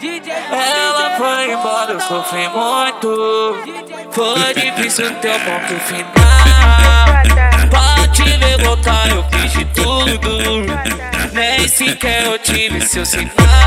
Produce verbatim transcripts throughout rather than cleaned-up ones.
Ela foi embora, eu sofri muito. Foi difícil ter um ponto final. Pra te ver voltar eu fiz de tudo. Nem sequer eu tive seu sinal.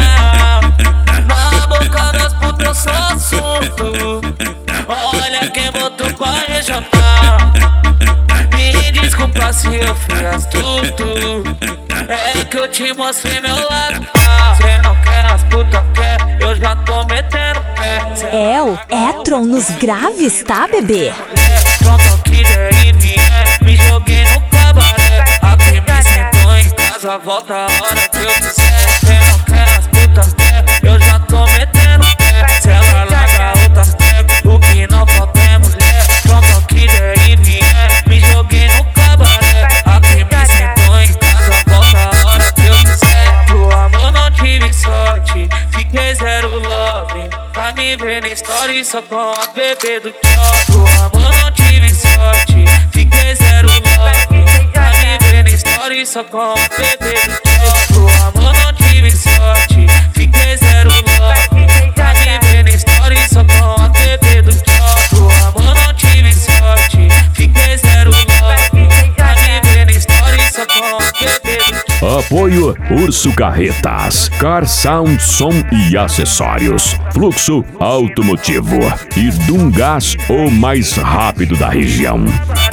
Na boca das putas eu sou assunto. Olha quem botou pra rejantar. Me desculpa se eu fui astuto. É que eu te mostrei meu lado. Cê não quer, as putas quer. Eu já tô metendo pé. É o Etron nos graves, tá, bebê? Pronto, quiser e vier. Me joguei no cabaré. Aqui me sentou em casa. Volta a hora que eu quiser. Cê não quer, as putas quer. Eu já tô metendo pé. Se ela larga outras pega. O que não falta é mulher. Pronto, quiser e vier. Me joguei no cabaré. Aqui me sentou em casa. Volta a hora que eu quiser. Pro amor não tive sorte. Fiquei zero love. Pra me ver na story só com a bebê do tchau. Pro amor não tive sorte. Fiquei zero love. Pra me ver na story só com a bebê do tchau. Pro amor não tive sorte. Fiquei zero love. Pra me ver na story só com a bebê do tchau. Pro amor não tive sorte. Fiquei zero love. Pra me ver na story só com a bebê do tchau. Apoio Urso Carretas, Car Sound, Som e Acessórios, Fluxo Automotivo e Dungás, o mais rápido da região.